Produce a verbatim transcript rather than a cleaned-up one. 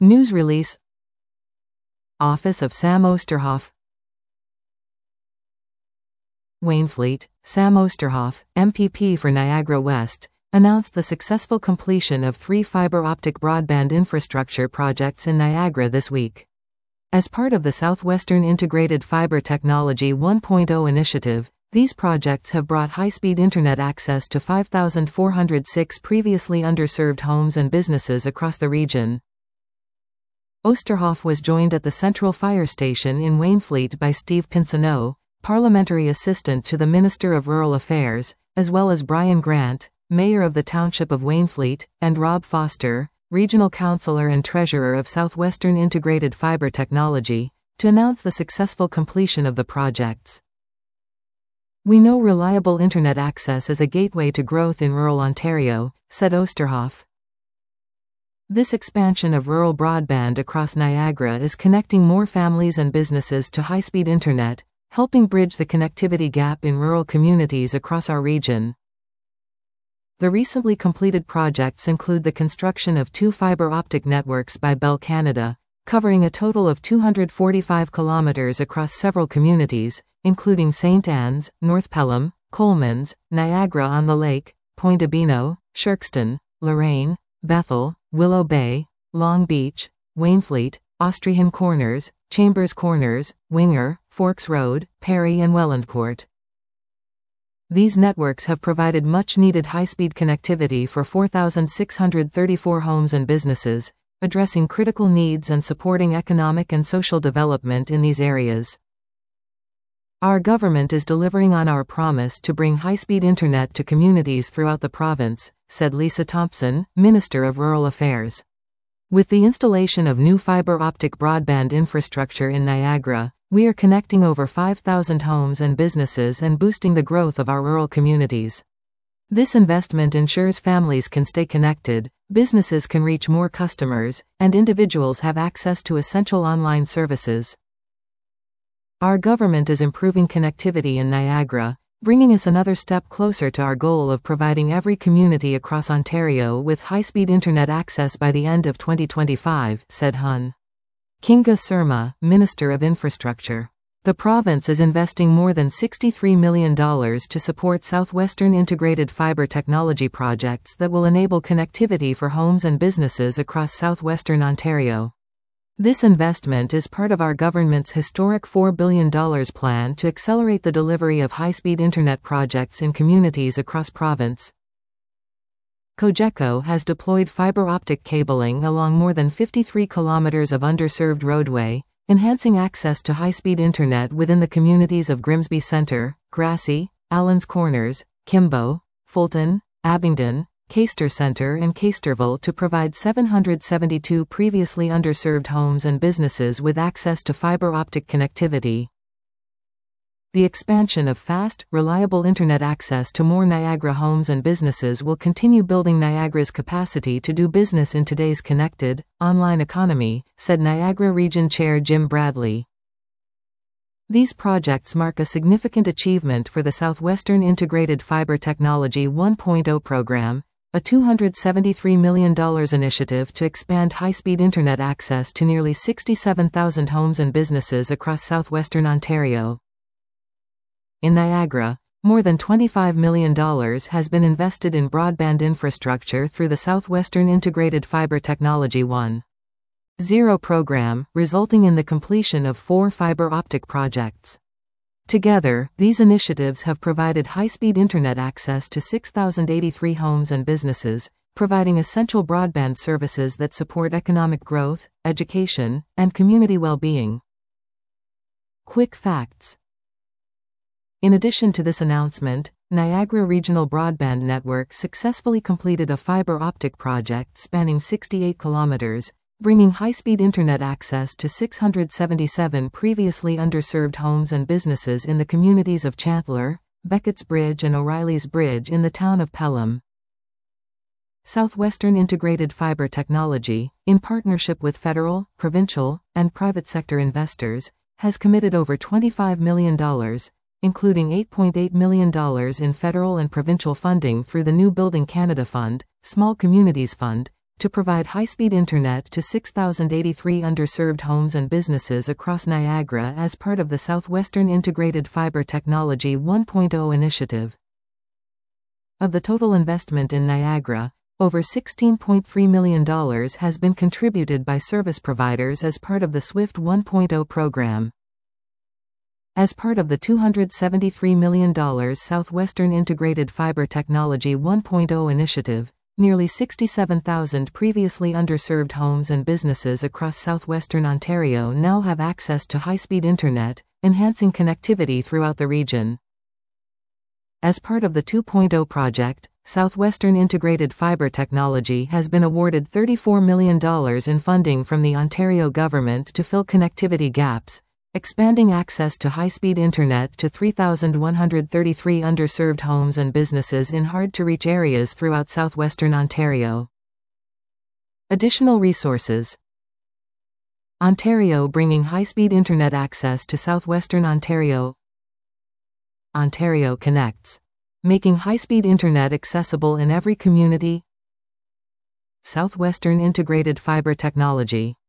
News release. Office of Sam Oosterhoff. Wainfleet, Sam Oosterhoff, M P P for Niagara West, announced the successful completion of three fiber optic broadband infrastructure projects in Niagara this week. As part of the Southwestern Integrated Fiber Technology one point oh initiative, these projects have brought high-speed internet access to five thousand four hundred six previously underserved homes and businesses across the region. Oosterhoff was joined at the Central Fire Station in Wainfleet by Steve Pinsonneau, Parliamentary Assistant to the Minister of Rural Affairs, as well as Brian Grant, Mayor of the Township of Wainfleet, and Rob Foster, Regional Councillor and Treasurer of Southwestern Integrated Fiber Technology, to announce the successful completion of the projects. "We know reliable internet access is a gateway to growth in rural Ontario," said Oosterhoff. "This expansion of rural broadband across Niagara is connecting more families and businesses to high-speed internet, helping bridge the connectivity gap in rural communities across our region." The recently completed projects include the construction of two fiber optic networks by Bell Canada, covering a total of two hundred forty-five kilometers across several communities, including Saint Anne's, North Pelham, Coleman's, Niagara-on-the-Lake, Point-Abino, Sherkston, Lorraine, Bethel, Willow Bay, Long Beach, Wainfleet, Austrian Corners, Chambers Corners, Winger, Forks Road, Perry and Wellandport. These networks have provided much-needed high-speed connectivity for four thousand six hundred thirty-four homes and businesses, addressing critical needs and supporting economic and social development in these areas. "Our government is delivering on our promise to bring high-speed internet to communities throughout the province," said Lisa Thompson, Minister of Rural Affairs. "With the installation of new fiber optic broadband infrastructure in Niagara, we are connecting over five thousand homes and businesses and boosting the growth of our rural communities. This investment ensures families can stay connected, businesses can reach more customers, and individuals have access to essential online services. Our government is improving connectivity in Niagara, bringing us another step closer to our goal of providing every community across Ontario with high-speed internet access by the end of twenty twenty-five, said Hun. Kinga Surma, Minister of Infrastructure. The province is investing more than sixty-three million dollars to support Southwestern Integrated Fiber Technology projects that will enable connectivity for homes and businesses across southwestern Ontario. This investment is part of our government's historic four billion dollars plan to accelerate the delivery of high-speed internet projects in communities across province. Cogeco has deployed fiber optic cabling along more than fifty-three kilometers of underserved roadway, enhancing access to high-speed internet within the communities of Grimsby Centre, Grassy, Allen's Corners, Kimbo, Fulton, Abingdon, Caister Centre and Caisterville to provide seven hundred seventy-two previously underserved homes and businesses with access to fiber optic connectivity. The expansion of fast, reliable internet access to more Niagara homes and businesses will continue building Niagara's capacity to do business in today's connected, online economy, said Niagara Region Chair Jim Bradley. These projects mark a significant achievement for the Southwestern Integrated Fiber Technology one point oh program, a two hundred seventy-three million dollars initiative to expand high-speed internet access to nearly sixty-seven thousand homes and businesses across southwestern Ontario. In Niagara, more than twenty-five million dollars has been invested in broadband infrastructure through the Southwestern Integrated Fiber Technology one point oh program, resulting in the completion of four fiber optic projects. Together, these initiatives have provided high-speed internet access to six thousand eighty-three homes and businesses, providing essential broadband services that support economic growth, education, and community well-being. Quick facts. In addition to this announcement, Niagara Regional Broadband Network successfully completed a fiber optic project spanning sixty-eight kilometers, bringing high-speed internet access to six hundred seventy-seven previously underserved homes and businesses in the communities of Chandler, Beckett's Bridge and O'Reilly's Bridge in the town of Pelham. Southwestern Integrated Fiber Technology, in partnership with federal, provincial, and private sector investors, has committed over twenty-five million dollars, including eight point eight million dollars in federal and provincial funding through the New Building Canada Fund, Small Communities Fund, to provide high-speed internet to six thousand eighty-three underserved homes and businesses across Niagara as part of the Southwestern Integrated Fiber Technology one point oh initiative. Of the total investment in Niagara, over sixteen point three million dollars has been contributed by service providers as part of the SWIFT one point oh program. As part of the two hundred seventy-three million dollars Southwestern Integrated Fiber Technology one point oh initiative, nearly sixty-seven thousand previously underserved homes and businesses across southwestern Ontario now have access to high-speed internet, enhancing connectivity throughout the region. As part of the two point oh project, Southwestern Integrated Fiber Technology has been awarded thirty-four million dollars in funding from the Ontario government to fill connectivity gaps, expanding access to high-speed internet to three thousand one hundred thirty-three underserved homes and businesses in hard-to-reach areas throughout southwestern Ontario. Additional resources. Ontario bringing high-speed internet access to southwestern Ontario. Ontario Connects, making high-speed internet accessible in every community. Southwestern Integrated Fiber Technology.